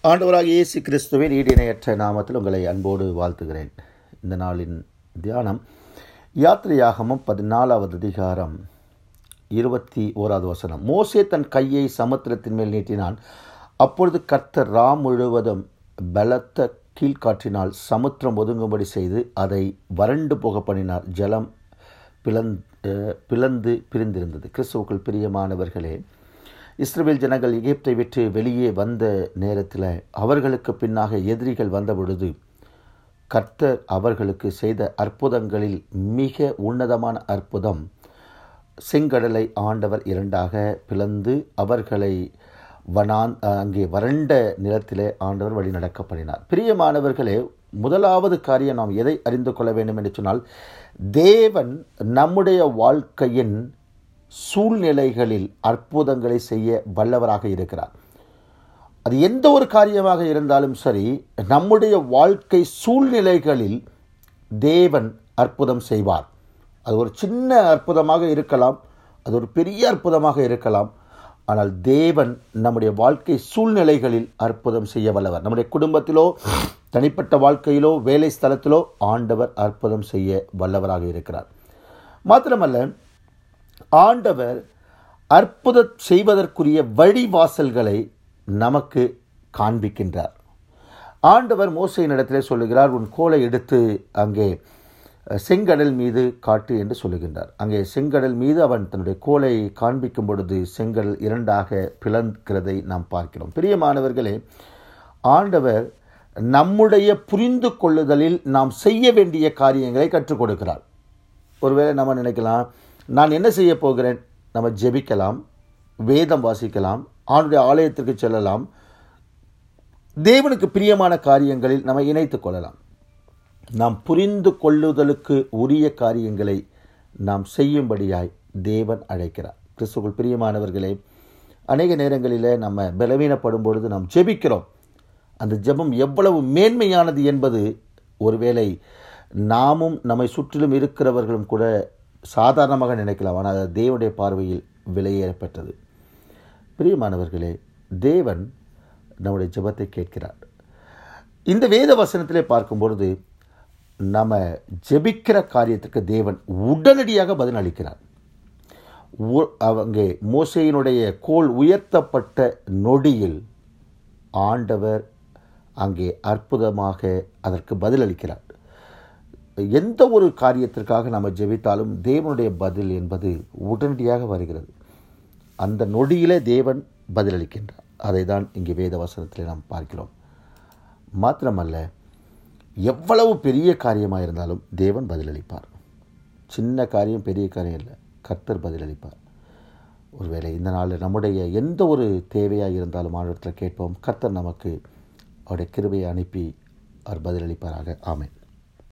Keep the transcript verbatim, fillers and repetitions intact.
ஆண்டவராகிய இயேசு கிறிஸ்துவின் ஈடிணையற்ற நாமத்தில் உங்களை அன்போடு வாழ்த்துகிறேன். இந்த நாளின் தியானம் யாத்திரையாகமம் பதினாலாவது அதிகாரம் இருபத்தி ஓராவது வசனம். மோசே தன் கையை சமுத்திரத்தின் மேல் நீட்டினான். அப்பொழுது கர்த்தர் ரா முழுவதும் பலத்த கீழ்காற்றினால் சமுத்திரம் ஒதுங்கும்படி செய்து அதை வறண்டு போக பண்ணினார். ஜலம் பிளந்து பிளந்து பிரிந்திருந்தது. கிறிஸ்துவுக்குள் பிரியமானவர்களே, இஸ்ரவேல் ஜனங்கள் எகிப்தை விட்டு வெளியே வந்த நேரத்தில் அவர்களுக்கு பின்னாக எதிரிகள் வந்த பொழுது கர்த்தர் அவர்களுக்கு செய்த அற்புதங்களில் மிக உன்னதமான அற்புதம், செங்கடலை ஆண்டவர் இரண்டாக பிளந்து அவர்களை வனான் அங்கே வறண்ட நிலத்திலே ஆண்டவர் வழி நடக்க பண்ணினார். பிரியமானவர்களே, முதலாவது காரியம் நாம் எதை அறிந்து கொள்ள வேண்டும் என்று சொன்னால், தேவன் நம்முடைய வாழ்க்கையின் சூழ்நிலைகளில் அற்புதங்களை செய்ய வல்லவராக இருக்கிறார். அது எந்த ஒரு காரியமாக இருந்தாலும் சரி, நம்முடைய வாழ்க்கை சூழ்நிலைகளில் தேவன் அற்புதம் செய்வார். அது ஒரு சின்ன அற்புதமாக இருக்கலாம், அது ஒரு பெரிய அற்புதமாக இருக்கலாம். ஆனால் தேவன் நம்முடைய வாழ்க்கை சூழ்நிலைகளில் அற்புதம் செய்ய வல்லவர். நம்முடைய குடும்பத்திலோ, தனிப்பட்ட வாழ்க்கையிலோ, வேலை ஸ்தலத்திலோ ஆண்டவர் அற்புதம் செய்ய வல்லவராக இருக்கிறார். மாத்திரமல்ல, ஆண்டவர் அற்புதம் செய்வதற்குரிய வழிவாசல்களை நமக்கு காண்பிக்கின்றார். ஆண்டவர் மோசேயின் இடத்திலே சொல்லுகிறார், உன் கோலை எடுத்து அங்கே செங்கடல் மீது காட்டு என்று சொல்லுகின்றார். அங்கே செங்கடல் மீது அவன் தன்னுடைய கோலை காண்பிக்கும் பொழுது செங்கடல் இரண்டாக பிளக்கிறதை நாம் பார்க்கிறோம். பிரியமானவர்களே, ஆண்டவர் நம்முடைய புரிந்து கொள்ளுதலில் நாம் செய்ய வேண்டிய காரியங்களை கற்றுக் கொடுக்கிறார். ஒருவேளை நம்ம நினைக்கலாம், நான் என்ன செய்ய போகிறேன்? நம்ம ஜெபிக்கலாம், வேதம் வாசிக்கலாம், ஆண்டுடைய ஆலயத்திற்கு செல்லலாம், தேவனுக்கு பிரியமான காரியங்களில் நம்ம இணைத்துக் கொள்ளலாம். நாம் புரிந்து கொள்ளுதலுக்கு உரிய காரியங்களை நாம் செய்யும்படியாய் தேவன் அழைக்கிறார். கிறிஸ்துவுக்குள் பிரியமானவர்களே, அநேக நேரங்களில் நம்ம பலவீனப்படும் பொழுது நாம் ஜெபிக்கிறோம். அந்த ஜெபம் எவ்வளவு மேன்மையானது என்பது ஒருவேளை நாமும் நம்மை சுற்றிலும் இருக்கிறவர்களும் கூட சாதாரணமாக நினைக்கலாம். ஆனால் அது தேவனுடைய பார்வையில் விலையேறப்பட்டது. பிரியமானவர்களே, தேவன் நம்முடைய ஜெபத்தை கேட்கிறார். இந்த வேத வசனத்திலே பார்க்கும்பொழுது நம்ம ஜெபிக்கிற காரியத்திற்கு தேவன் உடனடியாக பதில் அளிக்கிறார். அங்கே மோசேயினுடைய கோல் உயர்த்தப்பட்ட நொடியில் ஆண்டவர் அங்கே அற்புதமாக அதற்கு பதில் அளிக்கிறார். எந்த ஒரு காரியத்திற்காக நம்ம ஜெபித்தாலும் தேவனுடைய பதில் என்பது உடனடியாக வருகிறது. அந்த நொடியிலே தேவன் பதிலளிக்கின்றார். அதை தான் இங்கே வேத வசனத்தில் நாம் பார்க்கிறோம். மாத்திரமல்ல, எவ்வளவு பெரிய காரியமாக இருந்தாலும் தேவன் பதிலளிப்பார். சின்ன காரியம் பெரிய காரியம் இல்லை, கர்த்தர் பதிலளிப்பார். ஒருவேளை இந்த நாளில் நம்முடைய எந்த ஒரு தேவையாக இருந்தாலும் ஆண்டவரிடத்தில் கேட்போம். கர்த்தர் நமக்கு அவருடைய கிருபையை அனுப்பி அவர் பதிலளிப்பாராக. ஆமென்.